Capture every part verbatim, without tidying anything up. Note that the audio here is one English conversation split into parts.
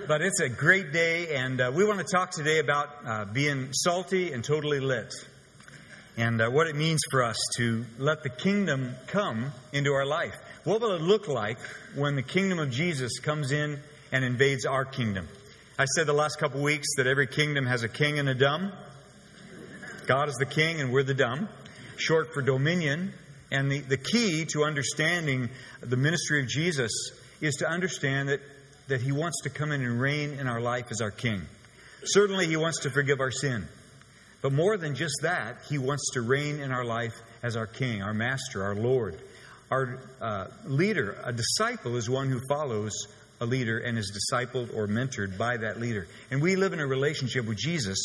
But it's a great day, and uh, we want to talk today about uh, being salty and totally lit, and uh, what it means for us to let the kingdom come into our life. What will it look like when the kingdom of Jesus comes in and invades our kingdom? I said the last couple weeks that every kingdom has a king and a dumb. God is the king and we're the dumb, short for dominion. And the, the key to understanding the ministry of Jesus is to understand that that He wants to come in and reign in our life as our King. Certainly He wants to forgive our sin. But more than just that, He wants to reign in our life as our King, our Master, our Lord. Our uh, leader, a disciple, is one who follows a leader and is discipled or mentored by that leader. And we live in a relationship with Jesus,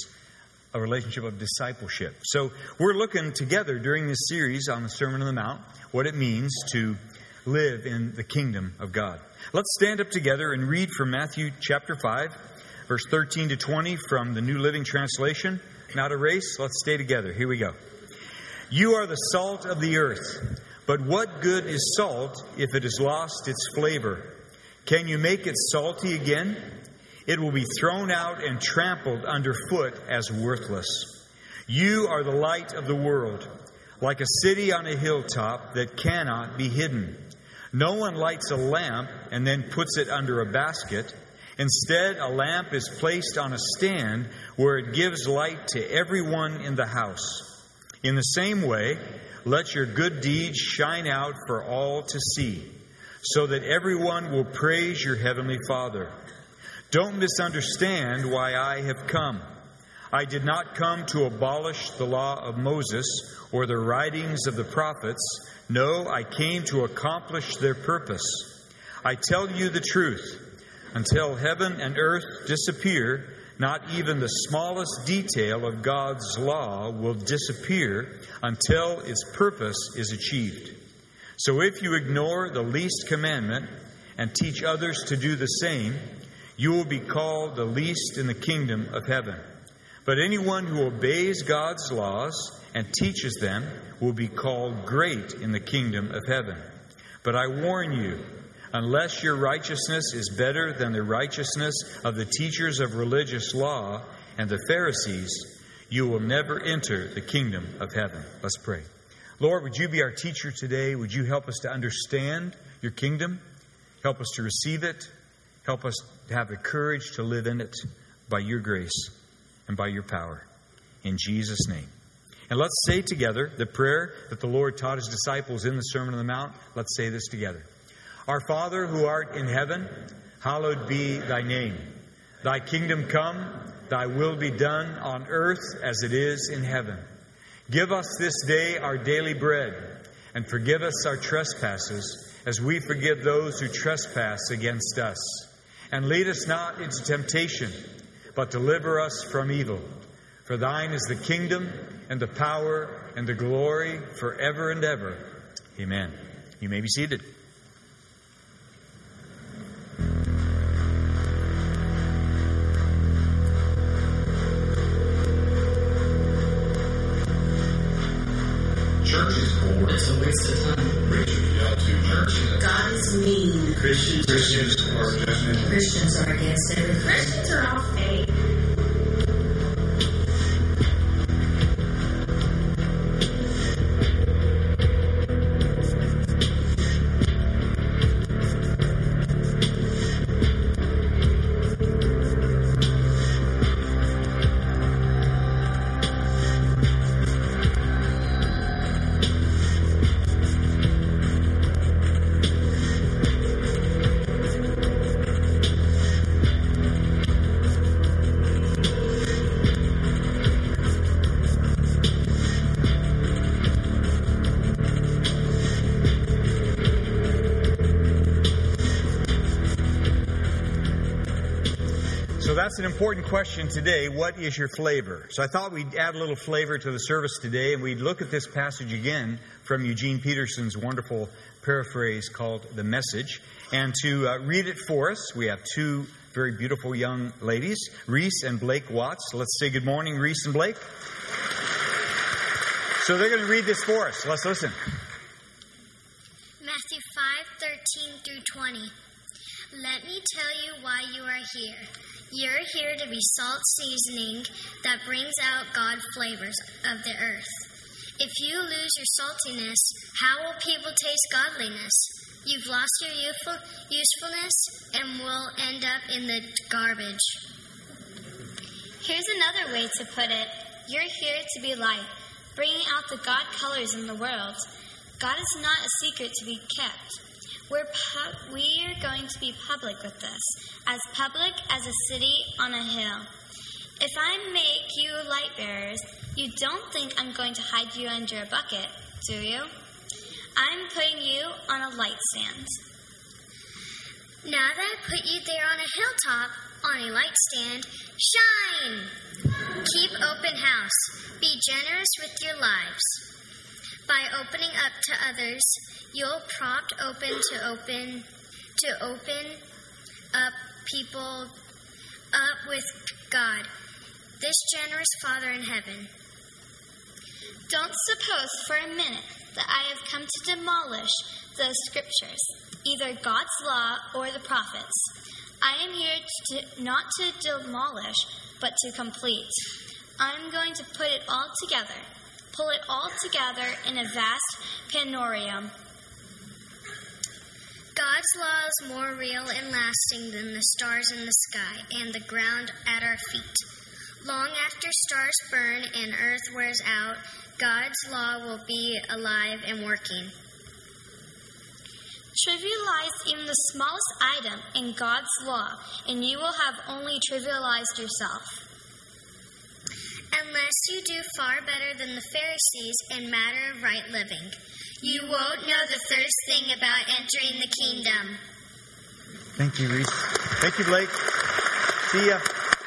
a relationship of discipleship. So we're looking together during this series on the Sermon on the Mount, what it means to live in the kingdom of God. Let's stand up together and read from Matthew chapter five, verse thirteen to twenty from the New Living Translation. Not a race, let's stay together. Here we go. You are the salt of the earth, but what good is salt if it has lost its flavor? Can you make it salty again? It will be thrown out and trampled underfoot as worthless. You are the light of the world, like a city on a hilltop that cannot be hidden. No one lights a lamp and then puts it under a basket. Instead, a lamp is placed on a stand where it gives light to everyone in the house. In the same way, let your good deeds shine out for all to see, so that everyone will praise your heavenly Father. Don't misunderstand why I have come. I did not come to abolish the law of Moses or the writings of the prophets. No, I came to accomplish their purpose. I tell you the truth. Until heaven and earth disappear, not even the smallest detail of God's law will disappear until its purpose is achieved. So if you ignore the least commandment and teach others to do the same, you will be called the least in the kingdom of heaven. But anyone who obeys God's laws and teaches them will be called great in the kingdom of heaven. But I warn you, unless your righteousness is better than the righteousness of the teachers of religious law and the Pharisees, you will never enter the kingdom of heaven. Let's pray. Lord, would you be our teacher today? Would you help us to understand your kingdom? Help us to receive it. Help us to have the courage to live in it by your grace and by your power. In Jesus' name. And let's say together the prayer that the Lord taught His disciples in the Sermon on the Mount. Let's say this together. Our Father who art in heaven, hallowed be thy name. Thy kingdom come, thy will be done on earth as it is in heaven. Give us this day our daily bread, and forgive us our trespasses as we forgive those who trespass against us. And lead us not into temptation, but deliver us from evil. For thine is the kingdom and the power and the glory forever and ever. Amen. You may be seated. Church is bored. It's a waste of time. Preachers yell too much. God is mean. Christians, Christians are judgmental. Christians are against everything. Christians are all fake. That's an important question today. What is your flavor? So I thought we'd add a little flavor to the service today, and we'd look at this passage again from Eugene Peterson's wonderful paraphrase called The Message. And to uh, read it for us, we have two very beautiful young ladies, Reese and Blake Watts. Let's say good morning, Reese and Blake. So they're going to read this for us. Let's listen. Matthew five, thirteen through twenty. Let me tell you why you are here. You're here to be salt seasoning that brings out God's flavors of the earth. If you lose your saltiness, how will people taste godliness? You've lost your youthful, usefulness and will end up in the garbage. Here's another way to put it. You're here to be light, bringing out the God colors in the world. God is not a secret to be kept. We're pu- we are going to be public with this, as public as a city on a hill. If I make you light bearers, you don't think I'm going to hide you under a bucket, do you? I'm putting you on a light stand. Now that I put you there on a hilltop, on a light stand, shine! Keep open house. Be generous with your lives. By opening up to others, you'll prompt open to open to open up people up with God, this generous Father in heaven. Don't suppose for a minute that I have come to demolish the scriptures, either God's law or the prophets. I am here to, not to demolish, but to complete. I'm going to put it all together, pull it all together in a vast panorama. God's law is more real and lasting than the stars in the sky and the ground at our feet. Long after stars burn and earth wears out, God's law will be alive and working. Trivialize even the smallest item in God's law, and you will have only trivialized yourself. Unless you do far better than the Pharisees in matter of right living, you won't know the first thing about entering the kingdom. Thank you, Reese. Thank you, Blake. See ya.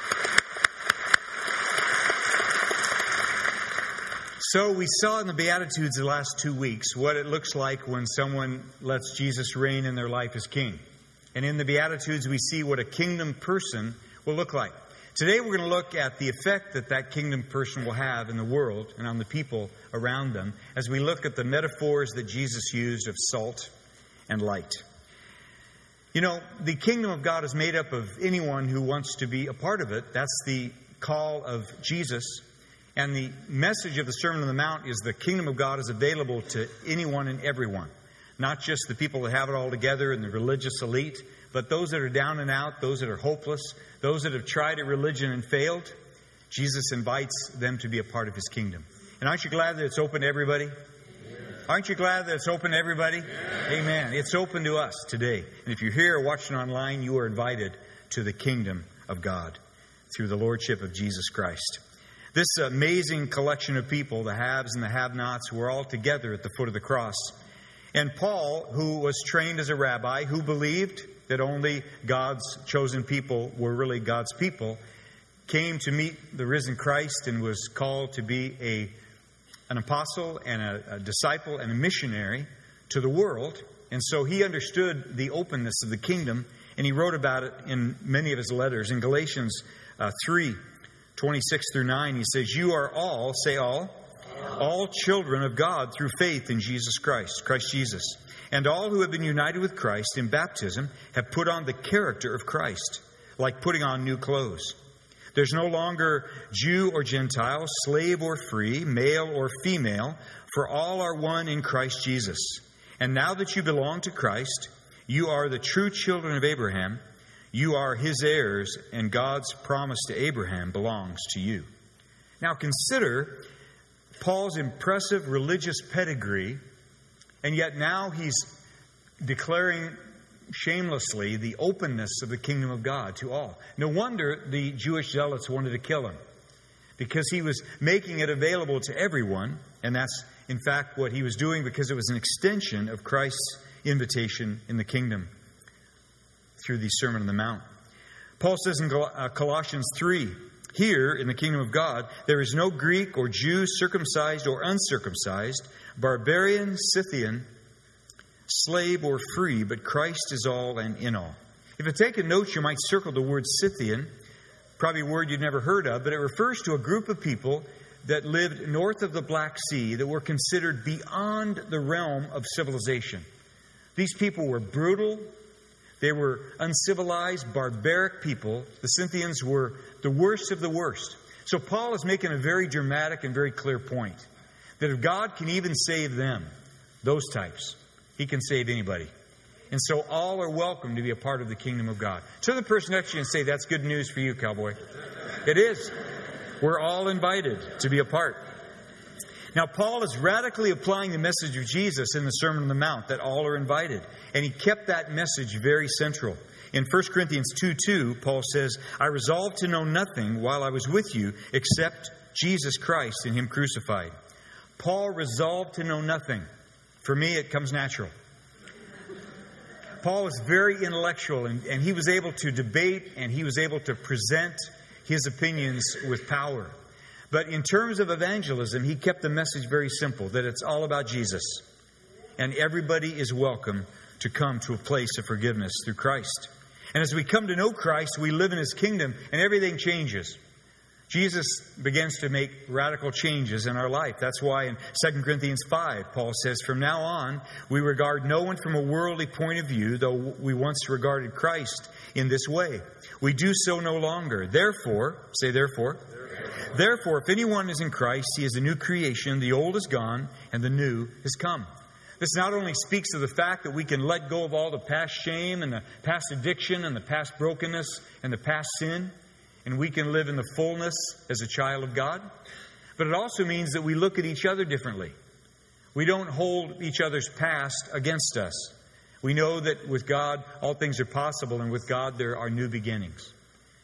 So we saw in the Beatitudes the last two weeks what it looks like when someone lets Jesus reign in their life as king. And in the Beatitudes we see what a kingdom person will look like. Today we're going to look at the effect that that kingdom person will have in the world and on the people around them as we look at the metaphors that Jesus used of salt and light. You know, the kingdom of God is made up of anyone who wants to be a part of it. That's the call of Jesus. And the message of the Sermon on the Mount is the kingdom of God is available to anyone and everyone. Not just the people that have it all together and the religious elite, but those that are down and out, those that are hopeless, those that have tried a religion and failed. Jesus invites them to be a part of His kingdom. And aren't you glad that it's open to everybody? Aren't you glad that it's open to everybody? Amen. Amen. It's open to us today. And if you're here or watching online, you are invited to the kingdom of God through the lordship of Jesus Christ. This amazing collection of people, the haves and the have-nots, were all together at the foot of the cross. And Paul, who was trained as a rabbi, who believed that only God's chosen people were really God's people, came to meet the risen Christ and was called to be a, an apostle and a, a disciple and a missionary to the world. And so he understood the openness of the kingdom, and he wrote about it in many of his letters. In Galatians uh, three, twenty-six through nine, he says, "You are all," say all, all children of God through faith in Jesus Christ, Christ Jesus. And all who have been united with Christ in baptism have put on the character of Christ, like putting on new clothes. There's no longer Jew or Gentile, slave or free, male or female, for all are one in Christ Jesus. And now that you belong to Christ, you are the true children of Abraham. You are His heirs, and God's promise to Abraham belongs to you. Now consider Paul's impressive religious pedigree, and yet now he's declaring shamelessly the openness of the kingdom of God to all. No wonder the Jewish zealots wanted to kill him, because he was making it available to everyone, and that's in fact what he was doing, because it was an extension of Christ's invitation in the kingdom through the Sermon on the Mount. Paul says in Colossians three, "Here in the kingdom of God, there is no Greek or Jew, circumcised or uncircumcised, barbarian, Scythian, slave or free, but Christ is all and in all." If you take a note, you might circle the word Scythian, probably a word you'd never heard of, but it refers to a group of people that lived north of the Black Sea that were considered beyond the realm of civilization. These people were brutal. They were uncivilized, barbaric people. The Scythians were the worst of the worst. So Paul is making a very dramatic and very clear point. That if God can even save them, those types, He can save anybody. And so all are welcome to be a part of the kingdom of God. Turn to the person next to you and say, that's good news for you, cowboy. It is. We're all invited to be a part. Now, Paul is radically applying the message of Jesus in the Sermon on the Mount, that all are invited. And he kept that message very central. In First Corinthians two two, Paul says, I resolved to know nothing while I was with you except Jesus Christ and Him crucified. Paul resolved to know nothing. For me, it comes natural. Paul was very intellectual, and, and he was able to debate, and he was able to present his opinions with power. But in terms of evangelism, he kept the message very simple, that it's all about Jesus. And everybody is welcome to come to a place of forgiveness through Christ. And as we come to know Christ, we live in His kingdom, and everything changes. Jesus begins to make radical changes in our life. That's why in Second Corinthians five, Paul says, from now on, we regard no one from a worldly point of view, though we once regarded Christ in this way. We do so no longer. Therefore, say therefore, therefore, therefore if anyone is in Christ, he is a new creation. The old is gone, and the new has come. This not only speaks of the fact that we can let go of all the past shame and the past addiction and the past brokenness and the past sin, and we can live in the fullness as a child of God. But it also means that we look at each other differently. We don't hold each other's past against us. We know that with God, all things are possible, and with God, there are new beginnings.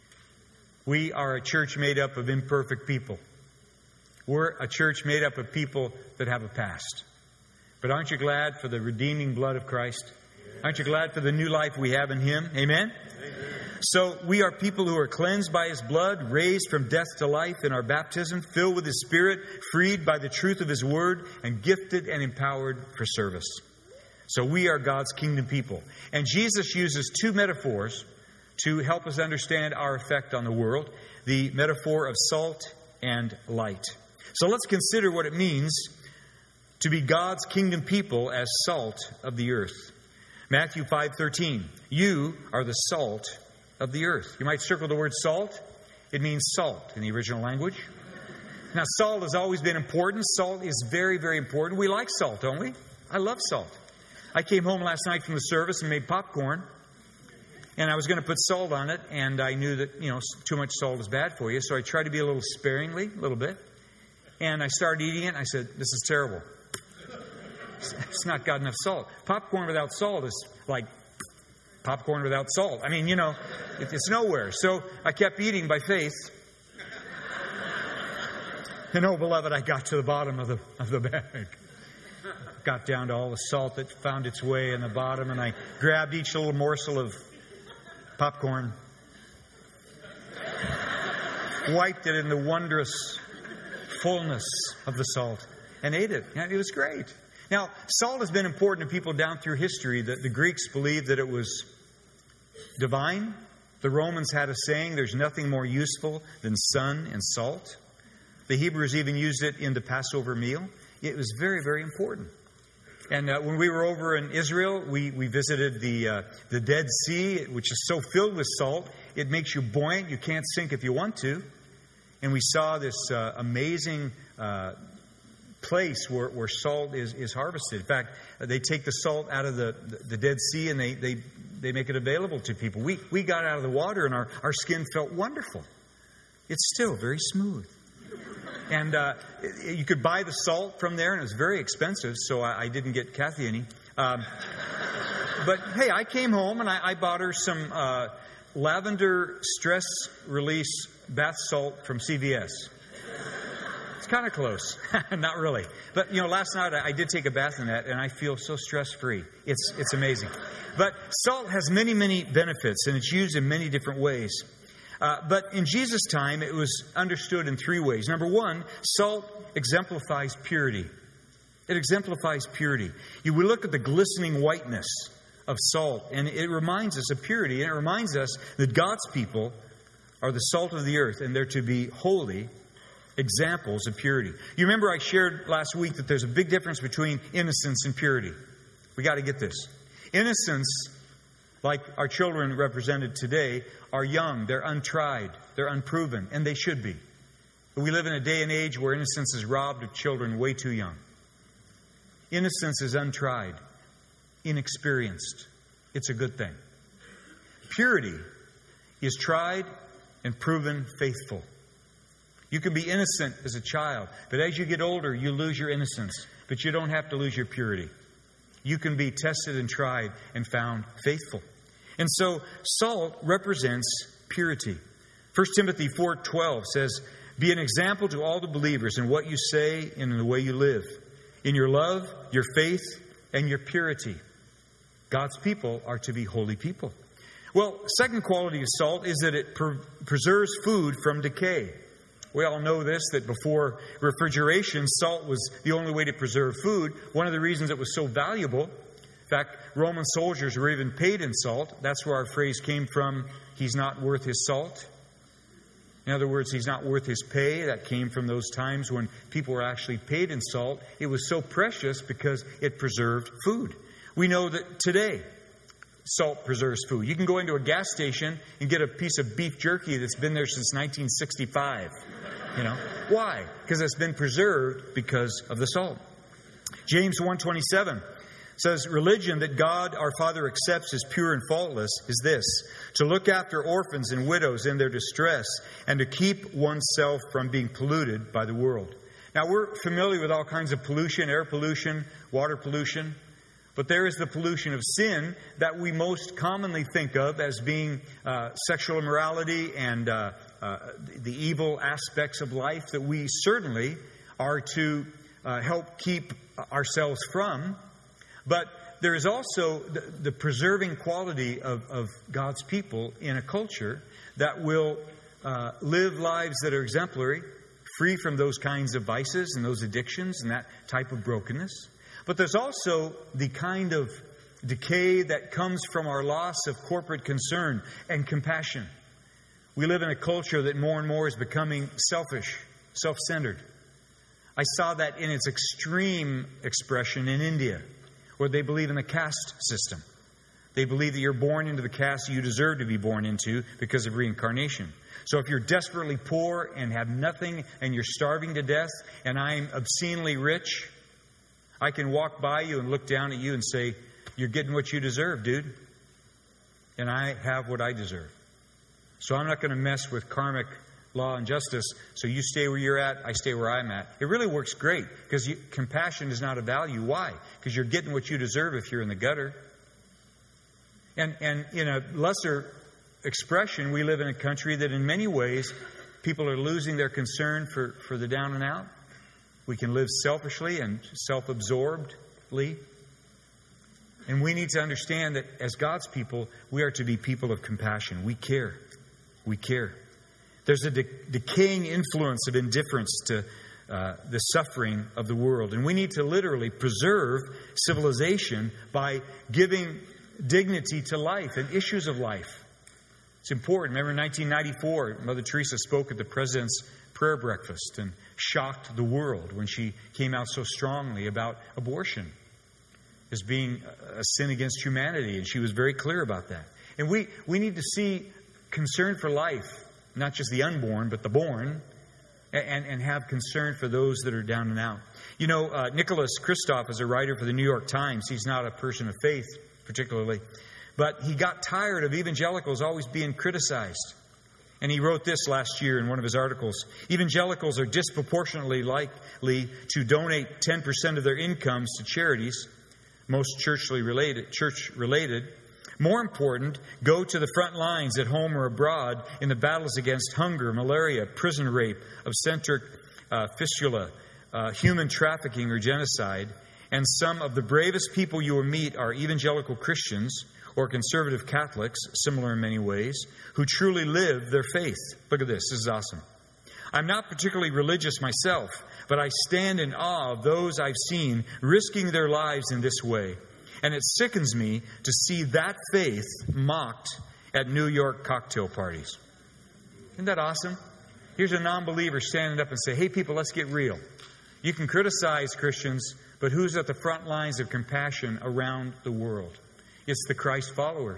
We are a church made up of imperfect people. We're a church made up of people that have a past. But aren't you glad for the redeeming blood of Christ? Aren't you glad for the new life we have in Him? Amen? So we are people who are cleansed by His blood, raised from death to life in our baptism, filled with His Spirit, freed by the truth of His Word, and gifted and empowered for service. So we are God's kingdom people. And Jesus uses two metaphors to help us understand our effect on the world. The metaphor of salt and light. So let's consider what it means to be God's kingdom people as salt of the earth. Matthew five thirteen. You are the salt of the earth. You might circle the word salt. It means salt in the original language. Now, salt has always been important. Salt is very, very important. We like salt, don't we? I love salt. I came home last night from the service and made popcorn. And I was going to put salt on it. And I knew that, you know, too much salt is bad for you. So I tried to be a little sparingly, a little bit. And I started eating it. And I said, this is terrible. It's not got enough salt. Popcorn without salt is like popcorn without salt. I mean, you know, it's nowhere. So I kept eating by faith. And oh, beloved, I got to the bottom of the of the bag. Got down to all the salt that found its way in the bottom, and I grabbed each little morsel of popcorn, wiped it in the wondrous fullness of the salt, and ate it. And it was great. Now, salt has been important to people down through history. The, the Greeks believed that it was divine. The Romans had a saying, there's nothing more useful than sun and salt. The Hebrews even used it in the Passover meal. It was very, very important. And uh, when we were over in Israel, we, we visited the uh, the Dead Sea, which is so filled with salt, it makes you buoyant. You can't sink if you want to. And we saw this uh, amazing uh place where, where salt is, is harvested. In fact, they take the salt out of the, the, the Dead Sea and they, they, they make it available to people. We we got out of the water and our, our skin felt wonderful. It's still very smooth. And uh, you could buy the salt from there, and it was very expensive, so I, I didn't get Kathy any. Um, but hey, I came home and I, I bought her some uh, lavender stress release bath salt from C V S. Kind of close. Not really. But, you know, last night I, I did take a bath in that, and I feel so stress-free. It's it's amazing. But salt has many, many benefits, and it's used in many different ways. Uh, but in Jesus' time, it was understood in three ways. Number one, salt exemplifies purity. It exemplifies purity. You would look at the glistening whiteness of salt, and it reminds us of purity, and it reminds us that God's people are the salt of the earth, and they're to be holy examples of purity. You remember I shared last week that there's a big difference between innocence and purity. We got to get this. Innocence like our children represented today, are young, they're untried, they're unproven, and they should be. But we live in a day and age where innocence is robbed of children way too young. Innocence is untried, inexperienced. It's a good thing. Purity is tried and proven faithful. You can be innocent as a child, but as you get older, you lose your innocence. But you don't have to lose your purity. You can be tested and tried and found faithful. And so salt represents purity. First Timothy four twelve says, "Be an example to all the believers in what you say and in the way you live, in your love, your faith, and your purity." God's people are to be holy people. Well, second quality of salt is that it per- preserves food from decay. We all know this, that before refrigeration, salt was the only way to preserve food. One of the reasons it was so valuable, in fact, Roman soldiers were even paid in salt. That's where our phrase came from, "He's not worth his salt." In other words, he's not worth his pay. That came from those times when people were actually paid in salt. It was so precious because it preserved food. We know that today, salt preserves food. You can go into a gas station and get a piece of beef jerky that's been there since nineteen sixty-five. You know, why? Because it's been preserved because of the salt. James one twenty-seven says, "Religion that God our Father accepts as pure and faultless is this, to look after orphans and widows in their distress and to keep oneself from being polluted by the world." Now, we're familiar with all kinds of pollution, air pollution, water pollution. But there is the pollution of sin that we most commonly think of as being uh, sexual immorality and uh, uh, the evil aspects of life that we certainly are to uh, help keep ourselves from. But there is also the, the preserving quality of, of God's people in a culture that will uh, live lives that are exemplary, free from those kinds of vices and those addictions and that type of brokenness. But there's also the kind of decay that comes from our loss of corporate concern and compassion. We live in a culture that more and more is becoming selfish, self-centered. I saw that in its extreme expression in India, where they believe in the caste system. They believe that you're born into the caste you deserve to be born into because of reincarnation. So if you're desperately poor and have nothing and you're starving to death and I'm obscenely rich, I can walk by you and look down at you and say, "You're getting what you deserve, dude. And I have what I deserve. So I'm not going to mess with karmic law and justice. So you stay where you're at, I stay where I'm at." It really works great because you, compassion is not a value. Why? Because you're getting what you deserve if you're in the gutter. And, and in a lesser expression, we live in a country that in many ways people are losing their concern for, for the down and out. We can live selfishly and self-absorbedly. And we need to understand that as God's people, we are to be people of compassion. We care. We care. There's a de- decaying influence of indifference to uh, the suffering of the world. And we need to literally preserve civilization by giving dignity to life and issues of life. It's important. Remember in nineteen ninety-four, Mother Teresa spoke at the President's prayer breakfast and shocked the world when she came out so strongly about abortion as being a sin against humanity. And she was very clear about that. And we, we need to see concern for life, not just the unborn, but the born, and, and have concern for those that are down and out. You know, uh, Nicholas Kristof is a writer for the New York Times. He's not a person of faith, particularly. But he got tired of evangelicals always being criticized. And he wrote this last year in one of his articles. Evangelicals are disproportionately likely to donate ten percent of their incomes to charities, most churchly related, church related. More important, go to the front lines at home or abroad in the battles against hunger, malaria, prison rape, obstetric uh, fistula, uh, human trafficking or genocide. And some of the bravest people you will meet are evangelical Christians or conservative Catholics, similar in many ways, who truly live their faith. Look at this. This is awesome. I'm not particularly religious myself, but I stand in awe of those I've seen risking their lives in this way. And it sickens me to see that faith mocked at New York cocktail parties. Isn't that awesome? Here's a non-believer standing up and say, "Hey, people, let's get real. You can criticize Christians, but who's at the front lines of compassion around the world? It's the Christ followers.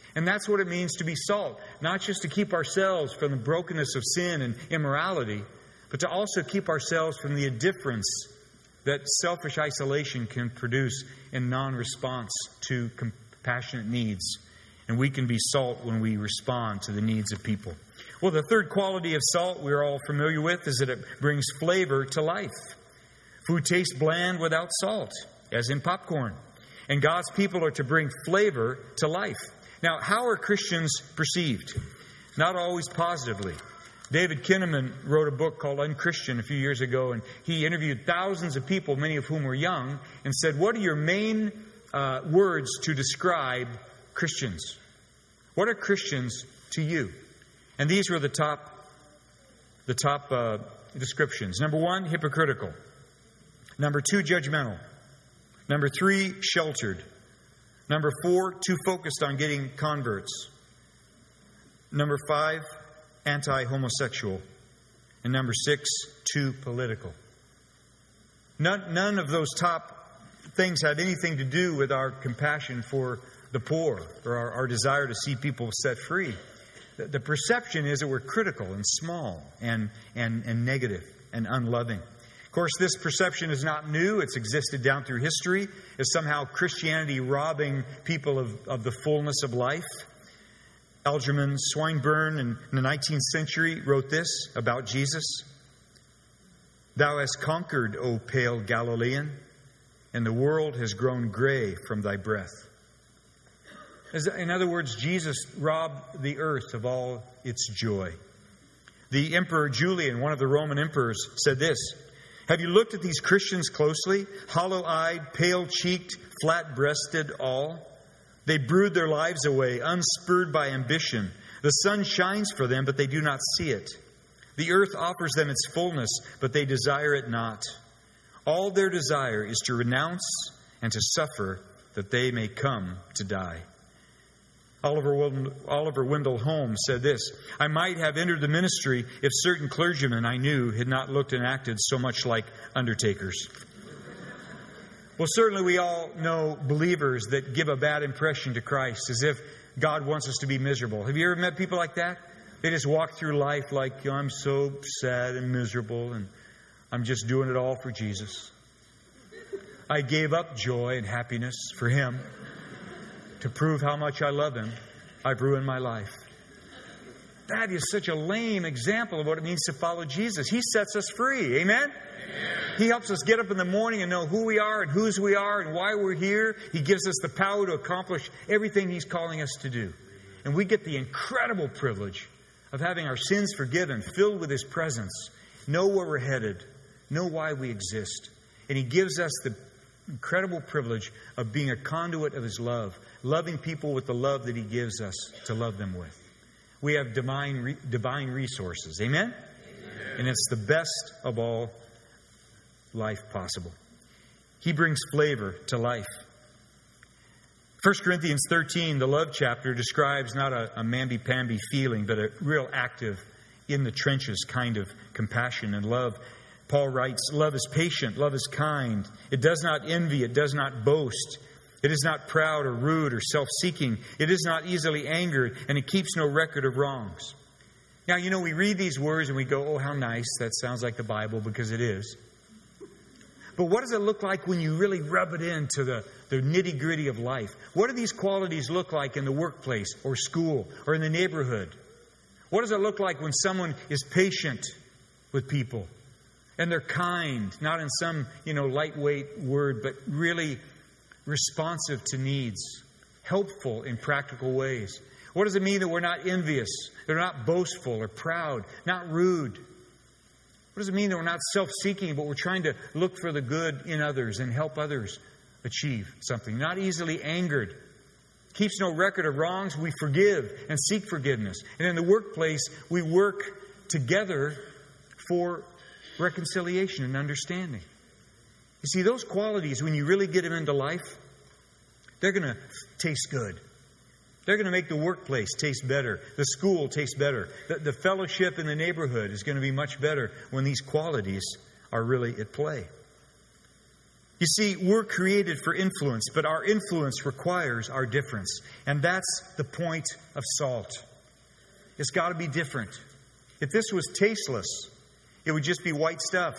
And that's what it means to be salt. Not just to keep ourselves from the brokenness of sin and immorality, but to also keep ourselves from the indifference that selfish isolation can produce in non-response to compassionate needs. And we can be salt when we respond to the needs of people. Well, the third quality of salt we're all familiar with is that it brings flavor to life. Food tastes bland without salt, as in popcorn. And God's people are to bring flavor to life. Now, how are Christians perceived? Not always positively. David Kinnaman wrote a book called Unchristian a few years ago, and he interviewed thousands of people, many of whom were young, and said, what are your main uh, words to describe Christians? What are Christians to you? And these were the top, the top uh, descriptions. Number one, hypocritical. Number two, judgmental. Number three, sheltered. Number four, too focused on getting converts. Number five, anti-homosexual. And number six, too political. None, none of those top things had anything to do with our compassion for the poor or our, our desire to see people set free. The, the perception is that we're critical and small and, and, and negative and unloving. Of course, this perception is not new. It's existed down through history as somehow Christianity robbing people of, of the fullness of life. Algernon Swinburne in the nineteenth century wrote this about Jesus. Thou hast conquered, O pale Galilean, and the world has grown gray from thy breath. In other words, Jesus robbed the earth of all its joy. The Emperor Julian, one of the Roman emperors, said this, have you looked at these Christians closely? Hollow-eyed, pale-cheeked, flat-breasted all. They brood their lives away, unspurred by ambition. The sun shines for them, but they do not see it. The earth offers them its fullness, but they desire it not. All their desire is to renounce and to suffer, that they may come to die. Oliver Wendell, Oliver Wendell Holmes said this, I might have entered the ministry if certain clergymen I knew had not looked and acted so much like undertakers. Well, certainly we all know believers that give a bad impression to Christ, as if God wants us to be miserable. Have you ever met people like that? They just walk through life like, oh, I'm so sad and miserable, and I'm just doing it all for Jesus. I gave up joy and happiness for Him. To prove how much I love Him, I've ruined my life. That is such a lame example of what it means to follow Jesus. He sets us free. Amen? Amen? He helps us get up in the morning and know who we are and whose we are and why we're here. He gives us the power to accomplish everything He's calling us to do. And we get the incredible privilege of having our sins forgiven, filled with His presence, know where we're headed, know why we exist. And He gives us the incredible privilege of being a conduit of His love, loving people with the love that He gives us to love them with. We have divine divine resources. Amen? Amen? And it's the best of all life possible. He brings flavor to life. First Corinthians thirteen, the love chapter, describes not a, a mamby-pamby feeling, but a real active, in the trenches kind of compassion and love. Paul writes, love is patient, love is kind. It does not envy, it does not boast. It is not proud or rude or self-seeking. It is not easily angered, and it keeps no record of wrongs. Now, you know, we read these words and we go, oh, how nice. That sounds like the Bible, because it is. But what does it look like when you really rub it into the, the nitty-gritty of life? What do these qualities look like in the workplace or school or in the neighborhood? What does it look like when someone is patient with people? And they're kind, not in some, you know, lightweight word, but really responsive to needs, helpful in practical ways. What does it mean that we're not envious, that we're not boastful or proud, not rude? What does it mean that we're not self-seeking, but we're trying to look for the good in others and help others achieve something? Not easily angered. Keeps no record of wrongs. We forgive and seek forgiveness. And in the workplace, we work together for reconciliation and understanding. You see, those qualities, when you really get them into life, they're going to taste good. They're going to make the workplace taste better. The school taste better. The, the fellowship in the neighborhood is going to be much better when these qualities are really at play. You see, we're created for influence, but our influence requires our difference. And that's the point of salt. It's got to be different. If this was tasteless, it would just be white stuff.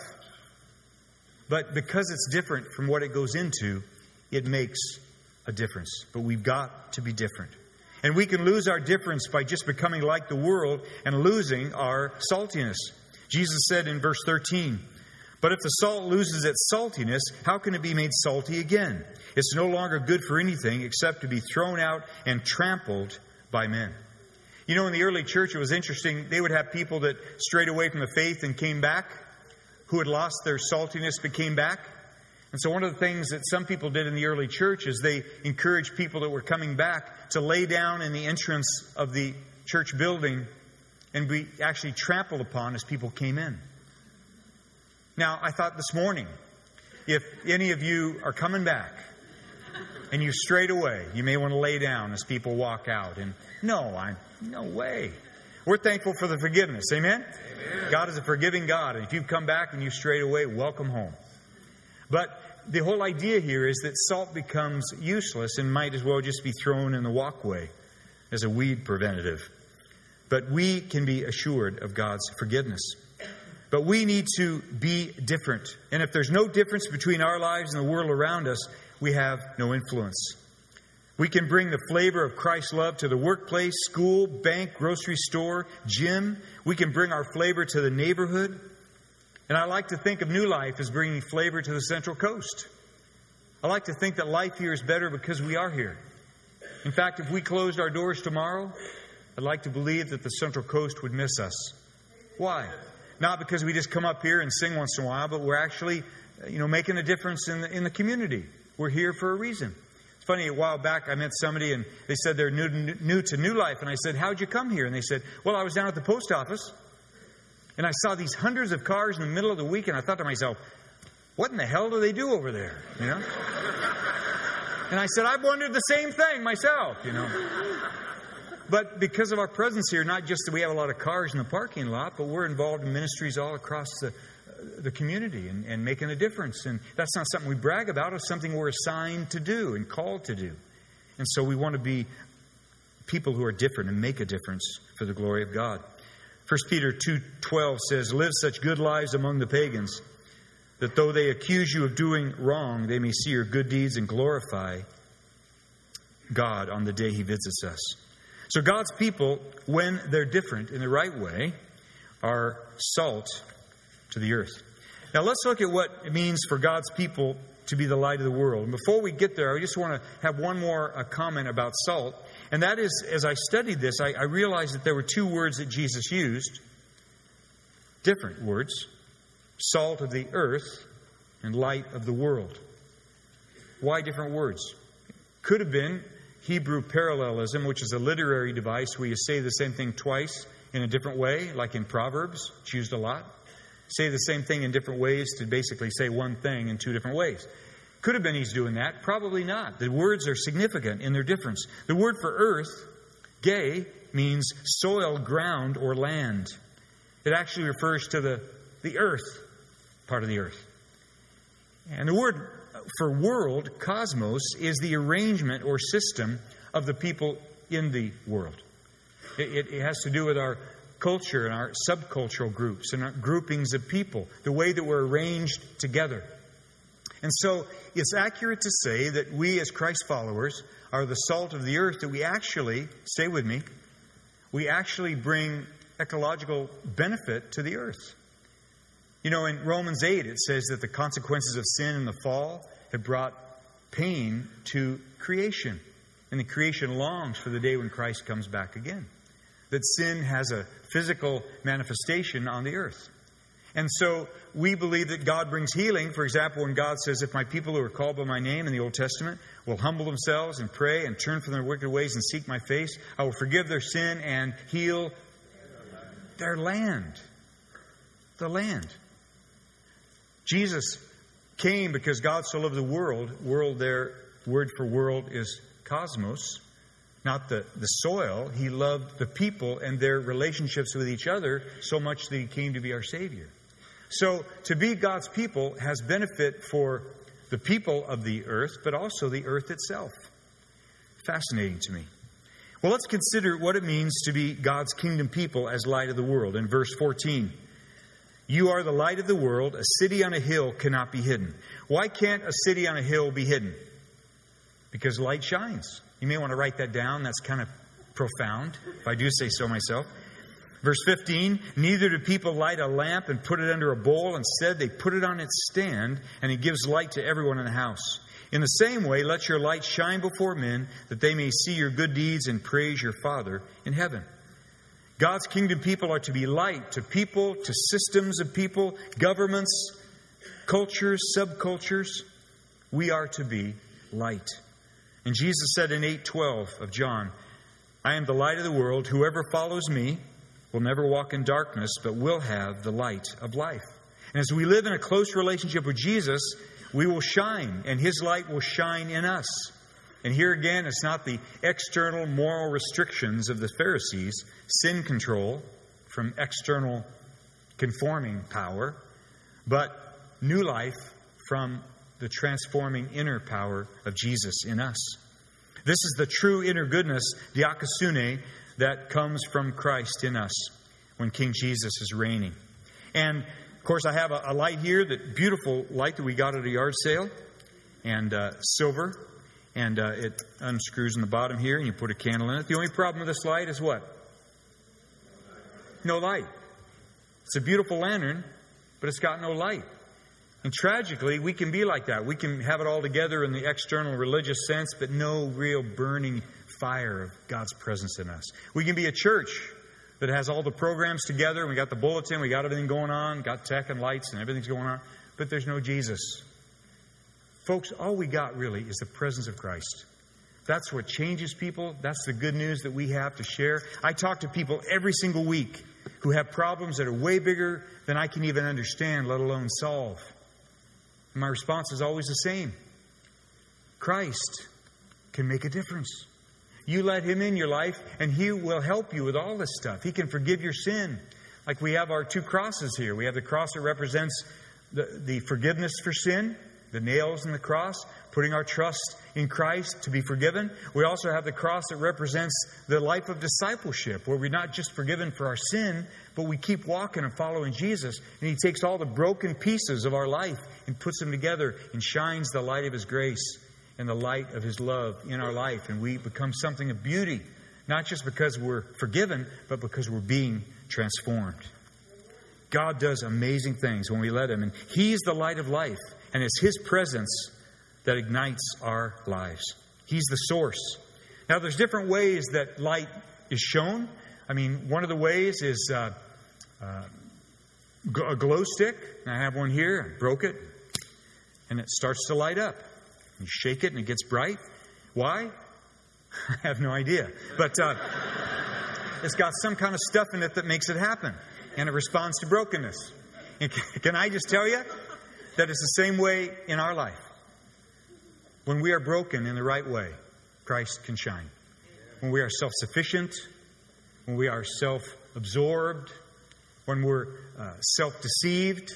But because it's different from what it goes into, it makes a difference. But we've got to be different. And we can lose our difference by just becoming like the world and losing our saltiness. Jesus said in verse thirteen, "But if the salt loses its saltiness, how can it be made salty again? It's no longer good for anything except to be thrown out and trampled by men." You know, in the early church, it was interesting. They would have people that strayed away from the faith and came back, who had lost their saltiness but came back. And so one of the things that some people did in the early church is they encouraged people that were coming back to lay down in the entrance of the church building and be actually trampled upon as people came in. Now, I thought this morning, if any of you are coming back and you strayed away, you may want to lay down as people walk out. And no, I'm no way. We're thankful for the forgiveness. Amen? Amen? God is a forgiving God. And if you've come back and you strayed away, welcome home. But the whole idea here is that salt becomes useless and might as well just be thrown in the walkway as a weed preventative. But we can be assured of God's forgiveness. But we need to be different. And if there's no difference between our lives and the world around us, we have no influence. We can bring the flavor of Christ's love to the workplace, school, bank, grocery store, gym. We can bring our flavor to the neighborhood. And I like to think of New Life as bringing flavor to the Central Coast. I like to think that life here is better because we are here. In fact, if we closed our doors tomorrow, I'd like to believe that the Central Coast would miss us. Why? Not because we just come up here and sing once in a while, but we're actually, you know, making a difference in the, in the community. We're here for a reason. It's funny, a while back I met somebody and they said they're new, new to New Life. And I said, "How'd you come here?" And they said, "Well, I was down at the post office and I saw these hundreds of cars in the middle of the week. And I thought to myself, what in the hell do they do over there?" You know? And I said, "I've wondered the same thing myself, you know." But because of our presence here, not just that we have a lot of cars in the parking lot, but we're involved in ministries all across the the community and, and making a difference. And that's not something we brag about. It's something we're assigned to do and called to do. And so we want to be people who are different and make a difference for the glory of God. First Peter two twelve says, "Live such good lives among the pagans, that though they accuse you of doing wrong, they may see your good deeds and glorify God on the day He visits us." So God's people, when they're different in the right way, are salt to the earth. Now let's look at what it means for God's people to be the light of the world. And before we get there, I just want to have one more uh, comment about salt. And that is, as I studied this, I, I realized that there were two words that Jesus used. Different words. Salt of the earth and light of the world. Why different words? Could have been Hebrew parallelism, which is a literary device where you say the same thing twice in a different way, like in Proverbs. It's used a lot. Say the same thing in different ways to basically say one thing in two different ways. Could have been he's doing that. Probably not. The words are significant in their difference. The word for earth, gay, means soil, ground, or land. It actually refers to the, the earth, part of the earth. And the word for world, cosmos, is the arrangement or system of the people in the world. It, it, it has to do with our culture and our subcultural groups and our groupings of people, the way that we're arranged together. And so it's accurate to say that we as Christ followers are the salt of the earth, that we actually, stay with me, we actually bring ecological benefit to the earth. You know, in Romans eight, it says that the consequences of sin and the fall have brought pain to creation. And the creation longs for the day when Christ comes back again. That sin has a physical manifestation on the earth. And so we believe that God brings healing. For example, when God says, "If my people who are called by my name," in the Old Testament, "will humble themselves and pray and turn from their wicked ways and seek my face, I will forgive their sin and heal their land." The land. Jesus came because God so loved the world. World there, word for world is cosmos. Not the, the soil. He loved the people and their relationships with each other so much that He came to be our Savior. So to be God's people has benefit for the people of the earth, but also the earth itself. Fascinating to me. Well, let's consider what it means to be God's kingdom people as light of the world. In verse fourteen, you are the light of the world. A city on a hill cannot be hidden. Why can't a city on a hill be hidden? Because light shines. You may want to write that down. That's kind of profound, if I do say so myself. Verse fifteen, neither do people light a lamp and put it under a bowl. Instead, they put it on its stand, and it gives light to everyone in the house. In the same way, let your light shine before men, that they may see your good deeds and praise your Father in heaven. God's kingdom people are to be light to people, to systems of people, governments, cultures, subcultures. We are to be light. And Jesus said in eight twelve of John, I am the light of the world. Whoever follows me will never walk in darkness, but will have the light of life. And as we live in a close relationship with Jesus, we will shine, and His light will shine in us. And here again, it's not the external moral restrictions of the Pharisees, sin control from external conforming power, but new life from the transforming inner power of Jesus in us. This is the true inner goodness, diakosune, that comes from Christ in us when King Jesus is reigning. And of course, I have a, a light here, that beautiful light that we got at a yard sale, and uh, silver, and uh, it unscrews in the bottom here, and you put a candle in it. The only problem with this light is what? No light. It's a beautiful lantern, but it's got no light. And tragically, we can be like that. We can have it all together in the external religious sense, but no real burning fire of God's presence in us. We can be a church that has all the programs together. We got the bulletin, we got everything going on, got tech and lights and everything's going on, but there's no Jesus. Folks, all we got really is the presence of Christ. That's what changes people. That's the good news that we have to share. I talk to people every single week who have problems that are way bigger than I can even understand, let alone solve. And my response is always the same. Christ can make a difference. You let Him in your life, and He will help you with all this stuff. He can forgive your sin. Like we have our two crosses here. We have the cross that represents the, the forgiveness for sin, the nails in the cross, putting our trust in Christ to be forgiven. We also have the cross that represents the life of discipleship, where we're not just forgiven for our sin, but we keep walking and following Jesus. And He takes all the broken pieces of our life and puts them together and shines the light of His grace and the light of His love in our life. And we become something of beauty, not just because we're forgiven, but because we're being transformed. God does amazing things when we let Him. And He's the light of life. And it's His presence that ignites our lives. He's the source. Now, there's different ways that light is shown. I mean, one of the ways is uh, uh, a glow stick. I have one here. I broke it. And it starts to light up. You shake it and it gets bright. Why? I have no idea. But uh, it's got some kind of stuff in it that makes it happen. And it responds to brokenness. And can I just tell you that it's the same way in our life? When we are broken in the right way, Christ can shine. When we are self-sufficient, when we are self-absorbed, when we're uh, self-deceived,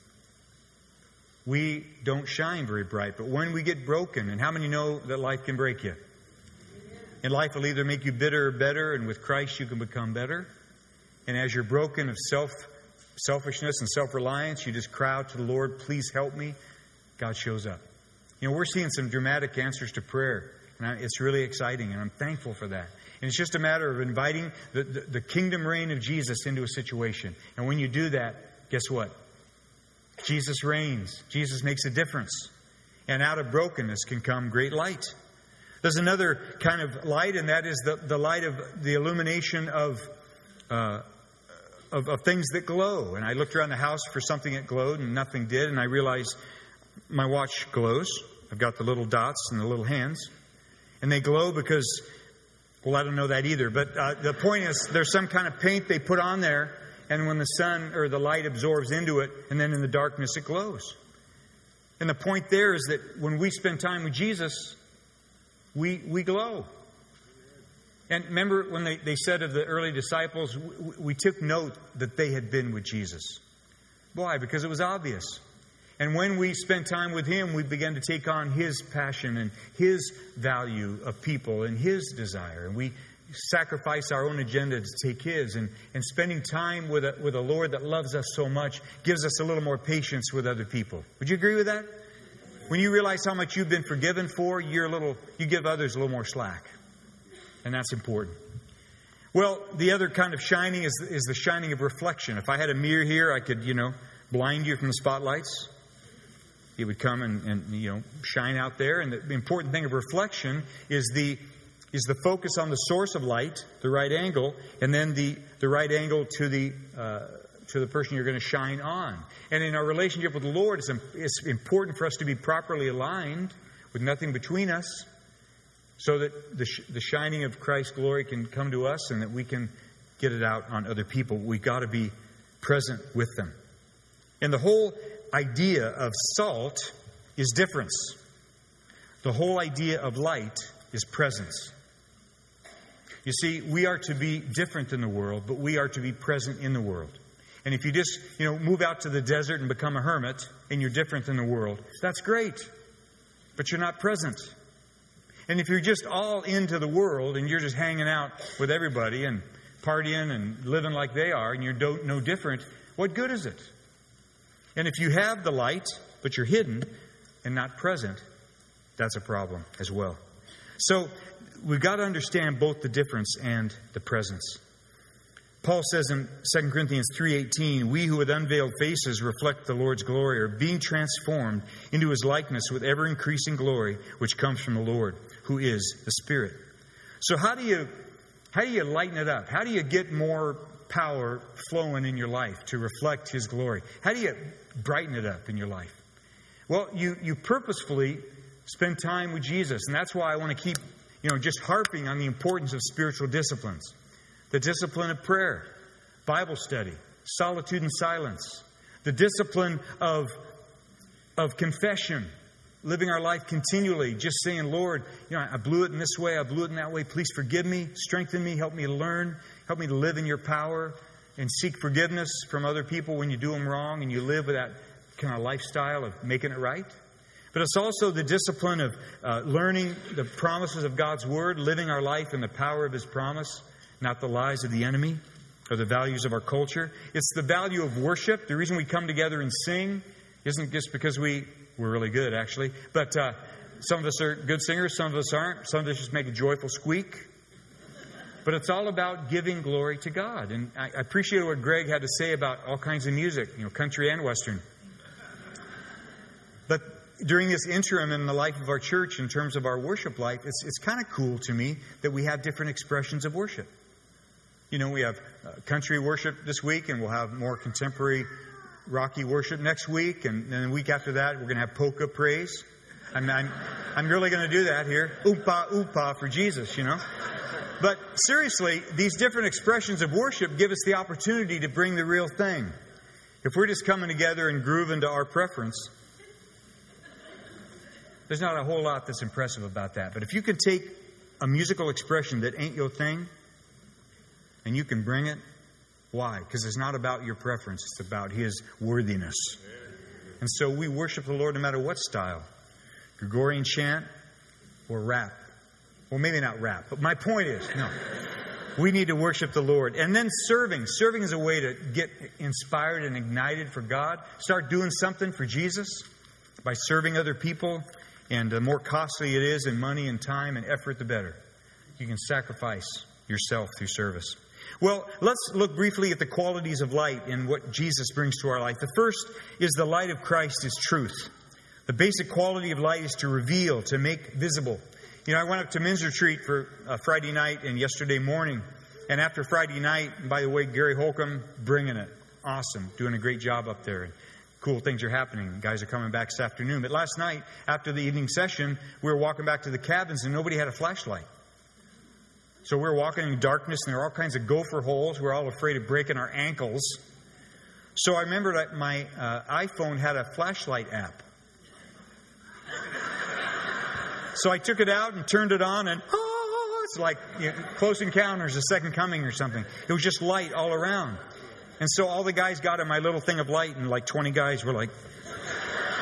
we don't shine very bright. But when we get broken, and how many know that life can break you? And life will either make you bitter or better, and with Christ you can become better. And as you're broken of self, selfishness and self-reliance, you just cry out to the Lord, please help me. God shows up. You know, we're seeing some dramatic answers to prayer. And it's really exciting, and I'm thankful for that. And it's just a matter of inviting the, the, the kingdom reign of Jesus into a situation. And when you do that, guess what? Jesus reigns. Jesus makes a difference. And out of brokenness can come great light. There's another kind of light, and that is the, the light of the illumination of, uh, of of things that glow. And I looked around the house for something that glowed, and nothing did. And I realized my watch glows. I've got the little dots and the little hands. And they glow because, well, I don't know that either. But uh, the point is, there's some kind of paint they put on there. And when the sun or the light absorbs into it, and then in the darkness it glows. And the point there is that when we spend time with Jesus, we we glow. And remember when they, they said of the early disciples, we, we took note that they had been with Jesus. Why? Because it was obvious. And when we spend time with Him, we begin to take on His passion and His value of people and His desire. And we sacrifice our own agenda to take His. And, and spending time with a, with a Lord that loves us so much gives us a little more patience with other people. Would you agree with that? When you realize how much you've been forgiven for, you're a little, you give others a little more slack. And that's important. Well, the other kind of shining is, is the shining of reflection. If I had a mirror here, I could, you know, blind you from the spotlights. It would come and, and you know, shine out there. And the important thing of reflection is the is the focus on the source of light, the right angle, and then the, the right angle to the uh, to the person you're going to shine on. And in our relationship with the Lord, it's, it's important for us to be properly aligned with nothing between us, so that the, sh- the shining of Christ's glory can come to us and that we can get it out on other people. We've got to be present with them. And the whole idea of salt is difference. The whole idea of light is presence. You see, we are to be different than the world, but we are to be present in the world. And if you just, you know, move out to the desert and become a hermit and you're different than the world, that's great. But you're not present. And if you're just all into the world and you're just hanging out with everybody and partying and living like they are and you're no different, what good is it? And if you have the light, but you're hidden and not present, that's a problem as well. So we've got to understand both the difference and the presence. Paul says in Second Corinthians three eighteen, we who with unveiled faces reflect the Lord's glory are being transformed into His likeness with ever-increasing glory, which comes from the Lord, who is the Spirit. So how do you how do you lighten it up? How do you get more power flowing in your life to reflect His glory? How do you brighten it up in your life? Well, you, you purposefully spend time with Jesus. And that's why I want to keep, you know, just harping on the importance of spiritual disciplines. The discipline of prayer, Bible study, solitude and silence. The discipline of, of confession, living our life continually, just saying, Lord, you know, I blew it in this way, I blew it in that way. Please forgive me, strengthen me, help me to learn, help me to live in your power, and seek forgiveness from other people when you do them wrong and you live with that kind of lifestyle of making it right. But it's also the discipline of uh, learning the promises of God's Word, living our life in the power of His promise, not the lies of the enemy or the values of our culture. It's the value of worship. The reason we come together and sing isn't just because we, we're really good, actually. But uh, some of us are good singers, some of us aren't. Some of us just make a joyful squeak. But it's all about giving glory to God. And I appreciate what Greg had to say about all kinds of music, you know, country and Western. But during this interim in the life of our church, in terms of our worship life, it's it's kind of cool to me that we have different expressions of worship. You know, we have uh, country worship this week, and we'll have more contemporary rocky worship next week, and then the week after that, we're going to have polka praise. I'm I'm, I'm really going to do that here. Oompa, oompa for Jesus, you know. But seriously, these different expressions of worship give us the opportunity to bring the real thing. If we're just coming together and grooving to our preference, there's not a whole lot that's impressive about that. But if you can take a musical expression that ain't your thing, and you can bring it, why? Because it's not about your preference. It's about His worthiness. And so we worship the Lord no matter what style. Gregorian chant or rap. Well, maybe not rap. But my point is, no. We need to worship the Lord. And then serving. Serving is a way to get inspired and ignited for God. Start doing something for Jesus by serving other people. And the more costly it is in money and time and effort, the better. You can sacrifice yourself through service. Well, let's look briefly at the qualities of light and what Jesus brings to our life. The first is the light of Christ is truth. The basic quality of light is to reveal, to make visible. You know, I went up to men's retreat for uh, Friday night and yesterday morning. And after Friday night, and by the way, Gary Holcomb, bringing it. Awesome. Doing a great job up there. And cool things are happening. Guys are coming back this afternoon. But last night, after the evening session, we were walking back to the cabins and nobody had a flashlight. So we were walking in darkness and there were all kinds of gopher holes. We were all afraid of breaking our ankles. So I remembered that my uh, iPhone had a flashlight app. So I took it out and turned it on and oh, it's like, you know, Close Encounters, the Second Coming or something. It was just light all around. And so all the guys got in my little thing of light and like twenty guys were like,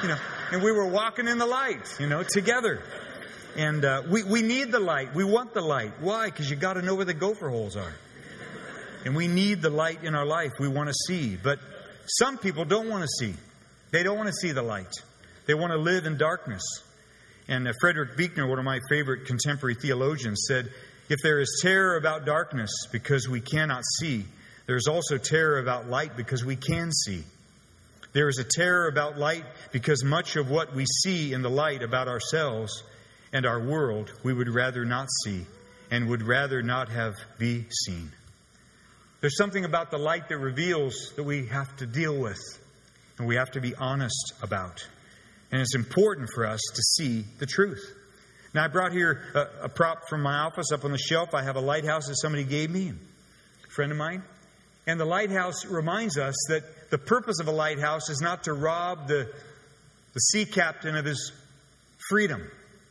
You know, and we were walking in the light, you know, together. And uh, we, we need the light. We want the light. Why? Because you got to know where the gopher holes are. And we need the light in our life. We want to see. But some people don't want to see. They don't want to see the light. They want to live in darkness. And uh, Frederick Buechner, one of my favorite contemporary theologians, said, if there is terror about darkness because we cannot see, there is also terror about light because we can see. There is a terror about light because much of what we see in the light about ourselves and our world, we would rather not see and would rather not have be seen. There's something about the light that reveals that we have to deal with and we have to be honest about. And it's important for us to see the truth. Now, I brought here a, a prop from my office up on the shelf. I have a lighthouse that somebody gave me, a friend of mine. And the lighthouse reminds us that the purpose of a lighthouse is not to rob the, the sea captain of his freedom.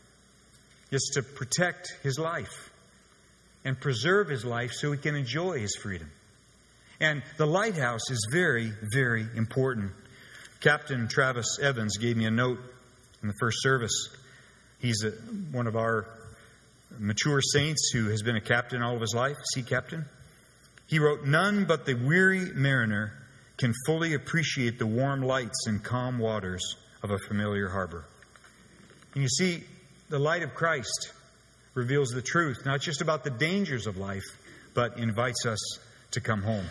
It's to protect his life and preserve his life so he can enjoy his freedom. And the lighthouse is very, very important. Captain Travis Evans gave me a note in the first service. He's a, one of our mature saints who has been a captain all of his life, sea captain. He wrote, "None but the weary mariner can fully appreciate the warm lights and calm waters of a familiar harbor." And you see, the light of Christ reveals the truth, not just about the dangers of life, but invites us to come home.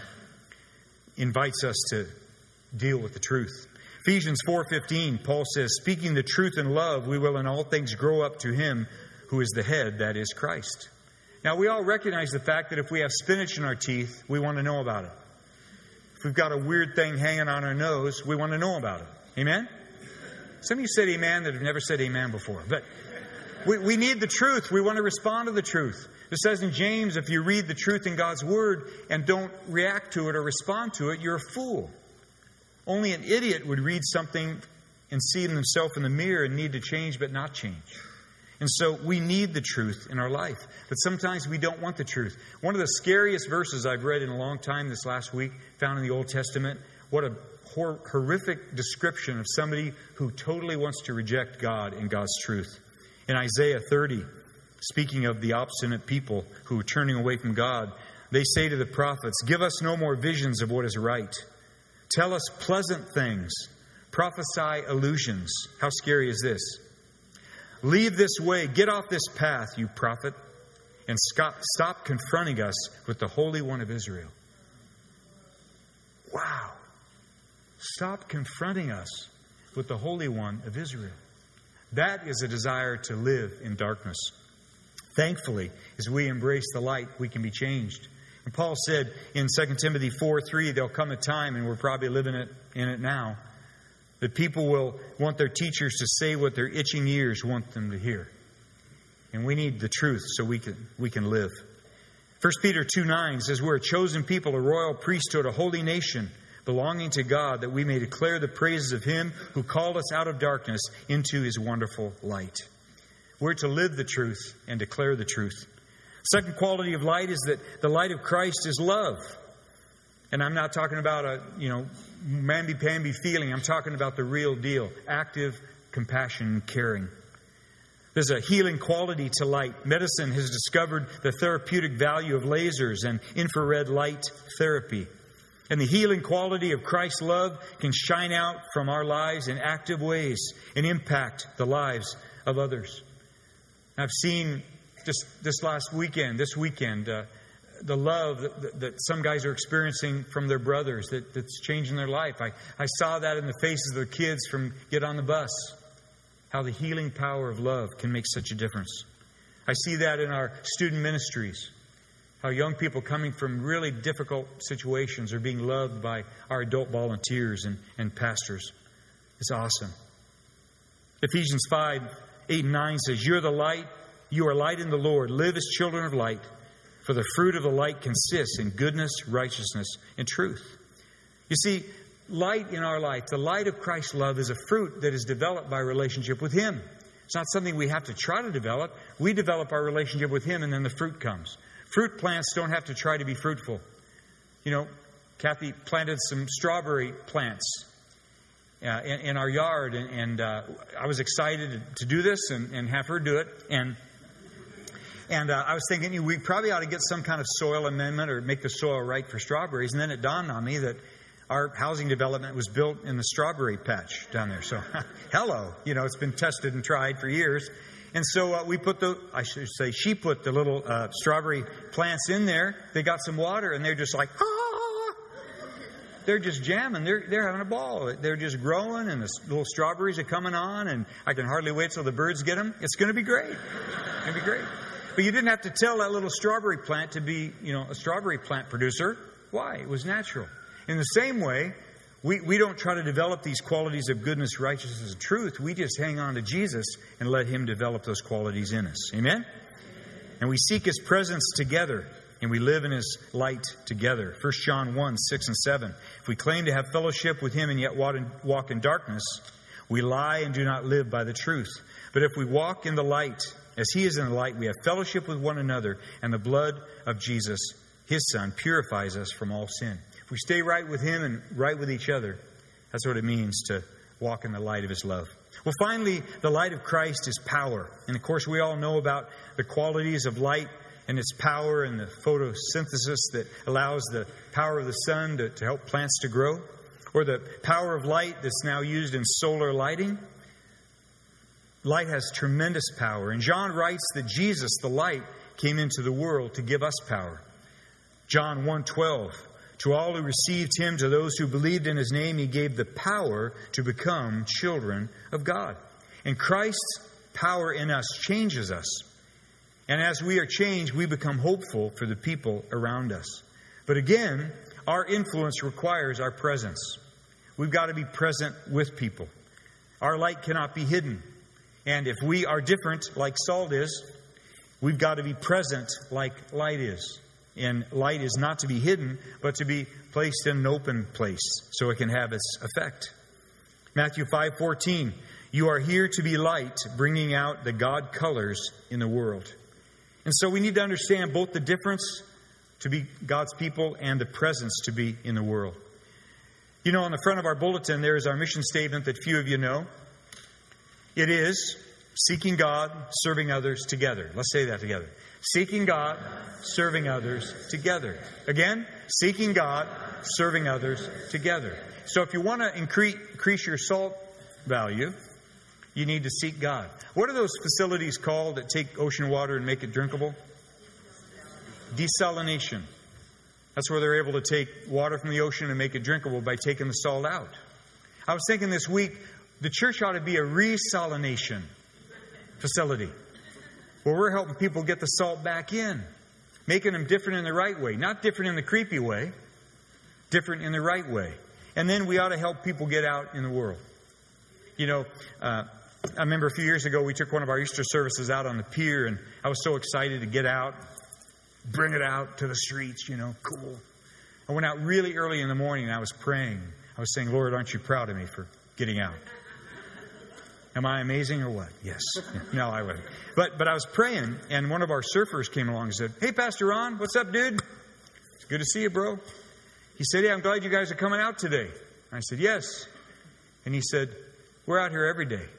Invites us to deal with the truth. Ephesians four fifteen, Paul says, "Speaking the truth in love, we will in all things grow up to Him who is the head, that is Christ." Now, we all recognize the fact that if we have spinach in our teeth, we want to know about it. If we've got a weird thing hanging on our nose, we want to know about it. Amen? Some of you said amen that have never said amen before. But we, we need the truth. We want to respond to the truth. It says in James, if you read the truth in God's Word and don't react to it or respond to it, you're a fool. Only an idiot would read something and see himself in the mirror and need to change but not change. And so we need the truth in our life. But sometimes we don't want the truth. One of the scariest verses I've read in a long time this last week, found in the Old Testament. What a hor- horrific description of somebody who totally wants to reject God and God's truth. In Isaiah thirty, speaking of the obstinate people who are turning away from God, they say to the prophets, "Give us no more visions of what is right. Tell us pleasant things. Prophesy illusions." How scary is this? "Leave this way. Get off this path, you prophet, and stop confronting us with the Holy One of Israel." Wow. Stop confronting us with the Holy One of Israel. That is a desire to live in darkness. Thankfully, as we embrace the light, we can be changed. And Paul said in Second Timothy four three, there'll come a time, and we're probably living it in it now, that people will want their teachers to say what their itching ears want them to hear. And we need the truth so we can we can live. First Peter two nine says, "We're a chosen people, a royal priesthood, a holy nation, belonging to God, that we may declare the praises of Him who called us out of darkness into His wonderful light." We're to live the truth and declare the truth. Second quality of light is that the light of Christ is love. And I'm not talking about a, you know, mamby-pamby feeling. I'm talking about the real deal. Active compassion and caring. There's a healing quality to light. Medicine has discovered the therapeutic value of lasers and infrared light therapy. And the healing quality of Christ's love can shine out from our lives in active ways and impact the lives of others. I've seen just this last weekend, this weekend, uh, the love that, that some guys are experiencing from their brothers that, that's changing their life. I, I saw that in the faces of their kids from Get on the Bus. How the healing power of love can make such a difference. I see that in our student ministries. How young people coming from really difficult situations are being loved by our adult volunteers and, and pastors. It's awesome. Ephesians five, eight and nine says, "You're the light. You are light in the Lord. Live as children of light. For the fruit of the light consists in goodness, righteousness, and truth." You see, light in our life, the light of Christ's love, is a fruit that is developed by relationship with Him. It's not something we have to try to develop. We develop our relationship with Him, and then the fruit comes. Fruit plants don't have to try to be fruitful. You know, Kathy planted some strawberry plants. uh, in, in our yard. And, and uh, I was excited to do this and, and have her do it. And and uh, I was thinking we probably ought to get some kind of soil amendment or make the soil right for strawberries. And then it dawned on me that our housing development was built in the strawberry patch down there. So, hello, you know, it's been tested and tried for years. And so uh, we put the, I should say, she put the little uh, strawberry plants in there. They got some water, and they're just like, ah! They're just jamming. They're they're having a ball. They're just growing, and the little strawberries are coming on, and I can hardly wait till the birds get them. It's going to be great. It's going to be great. But you didn't have to tell that little strawberry plant to be, you know, a strawberry plant producer. Why? It was natural. In the same way, we, we don't try to develop these qualities of goodness, righteousness, and truth. We just hang on to Jesus and let Him develop those qualities in us. Amen? And we seek His presence together, and we live in His light together. First John one, six and seven. If we claim to have fellowship with Him and yet walk in darkness, we lie and do not live by the truth. But if we walk in the light, as He is in the light, we have fellowship with one another, and the blood of Jesus, His Son, purifies us from all sin. If we stay right with Him and right with each other, that's what it means to walk in the light of His love. Well, finally, the light of Christ is power. And of course, we all know about the qualities of light and its power and the photosynthesis that allows the power of the sun to, to help plants to grow, or the power of light that's now used in solar lighting. Light has tremendous power. And John writes that Jesus, the light, came into the world to give us power. John one twelve. To all who received Him, to those who believed in His name, He gave the power to become children of God. And Christ's power in us changes us. And as we are changed, we become hopeful for the people around us. But again, our influence requires our presence. We've got to be present with people. Our light cannot be hidden. And if we are different, like salt is, we've got to be present like light is. And light is not to be hidden, but to be placed in an open place so it can have its effect. Matthew five fourteen. You are here to be light, bringing out the God colors in the world. And so we need to understand both the difference to be God's people and the presence to be in the world. You know, on the front of our bulletin, there is our mission statement that few of you know. It is seeking God, serving others together. Let's say that together. Seeking God, serving others together. Again, seeking God, serving others together. So if you want to increase, increase your salt value, you need to seek God. What are those facilities called that take ocean water and make it drinkable? Desalination. That's where they're able to take water from the ocean and make it drinkable by taking the salt out. I was thinking this week, the church ought to be a resalination facility, where we're helping people get the salt back in, making them different in the right way. Not different in the creepy way, different in the right way. And then we ought to help people get out in the world. You know, uh, I remember a few years ago, we took one of our Easter services out on the pier, and I was so excited to get out, bring it out to the streets, you know, cool. I went out really early in the morning, and I was praying. I was saying, Lord, aren't you proud of me for getting out? Am I amazing or what? Yes. No, I wasn't. But but I was praying, and one of our surfers came along and said, hey, Pastor Ron, what's up, dude? It's good to see you, bro. He said, hey, I'm glad you guys are coming out today. I said, yes. And he said, we're out here every day.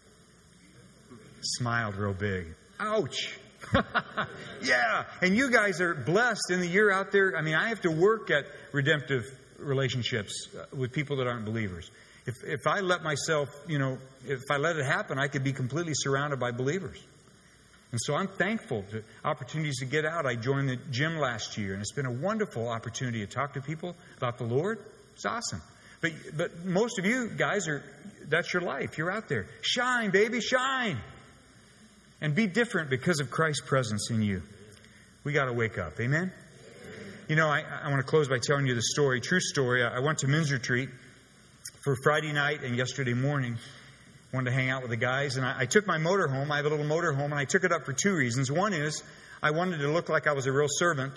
Smiled real big. Ouch. Yeah. And you guys are blessed in the year out there. I mean, I have to work at redemptive relationships with people that aren't believers. If if I let myself, you know, if I let it happen, I could be completely surrounded by believers. And so I'm thankful to opportunities to get out. I joined the gym last year, and it's been a wonderful opportunity to talk to people about the Lord. It's awesome. But but most of you guys are, that's your life. You're out there. Shine, baby, shine. And be different because of Christ's presence in you. We got to wake up. Amen? You know, I, I want to close by telling you the story, true story. I went to men's retreat for Friday night and yesterday morning. Wanted to hang out with the guys. And I, I took my motorhome. I have a little motorhome, and I took it up for two reasons. One is I wanted to look like I was a real servant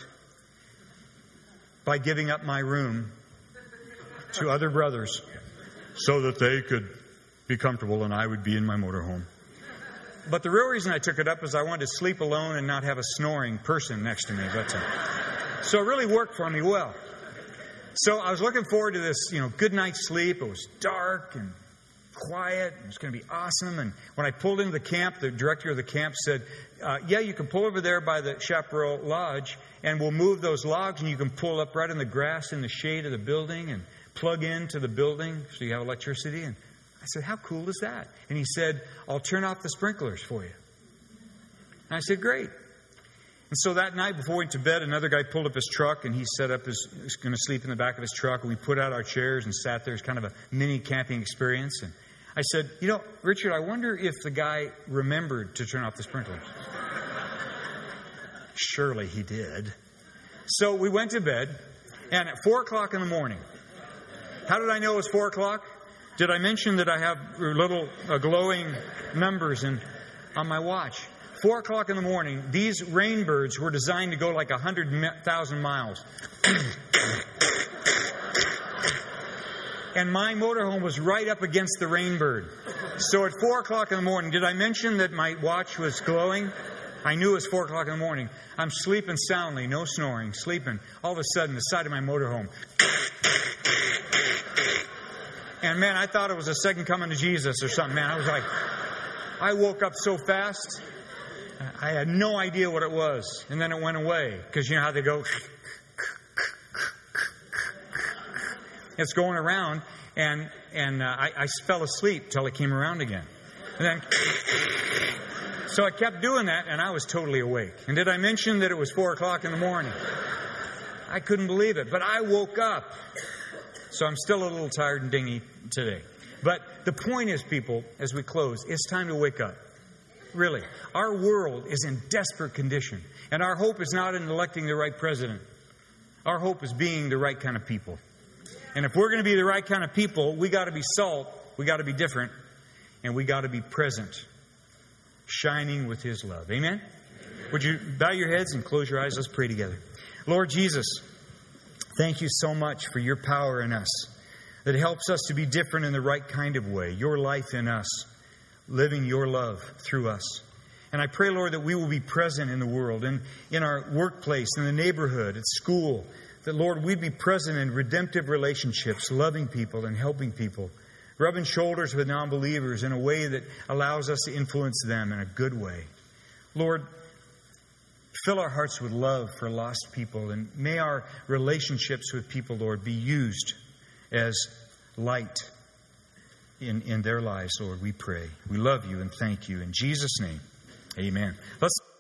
by giving up my room to other brothers so that they could be comfortable and I would be in my motorhome. But the real reason I took it up is I wanted to sleep alone and not have a snoring person next to me. But, uh, so it really worked for me well. So I was looking forward to this, you know, good night's sleep. It was dark and quiet. It was going to be awesome. And when I pulled into the camp, the director of the camp said, uh, yeah, you can pull over there by the Chaparral Lodge, and we'll move those logs, and you can pull up right in the grass in the shade of the building and plug into the building so you have electricity. And I said, how cool is that? And he said, I'll turn off the sprinklers for you. And I said, great. And so that night before we went to bed, another guy pulled up his truck, and he set up his, he was going to sleep in the back of his truck, and we put out our chairs and sat there. It's kind of a mini camping experience. And I said, you know, Richard, I wonder if the guy remembered to turn off the sprinklers. Surely he did. So we went to bed, and at four o'clock in the morning, how did I know it was four o'clock? Did I mention that I have little uh, glowing numbers in, on my watch? Four o'clock in the morning, these rainbirds were designed to go like one hundred thousand miles. And my motorhome was right up against the rainbird. So at four o'clock in the morning, did I mention that my watch was glowing? I knew it was four o'clock in the morning. I'm sleeping soundly, no snoring, sleeping. All of a sudden, the side of my motorhome. And man, I thought it was a second coming to Jesus or something, man. I was like, I woke up so fast. I had no idea what it was. And then it went away. Because you know how they go. It's going around. And and uh, I, I fell asleep till it came around again. And then. So I kept doing that, and I was totally awake. And did I mention that it was four o'clock in the morning? I couldn't believe it. But I woke up. So I'm still a little tired and dingy today. But the point is, people, as we close, it's time to wake up. Really. Our world is in desperate condition. And our hope is not in electing the right president. Our hope is being the right kind of people. And if we're going to be the right kind of people, we got to be salt, we got to be different, and we got to be present, shining with His love. Amen? Would you bow your heads and close your eyes? Let's pray together. Lord Jesus, thank you so much for your power in us that helps us to be different in the right kind of way. Your life in us, living your love through us. And I pray, Lord, that we will be present in the world, and in our workplace, in the neighborhood, at school. That, Lord, we'd be present in redemptive relationships, loving people and helping people, rubbing shoulders with non-believers in a way that allows us to influence them in a good way. Lord, fill our hearts with love for lost people, and may our relationships with people, Lord, be used as light in, in their lives, Lord, we pray. We love you and thank you. In Jesus' name, amen. Let's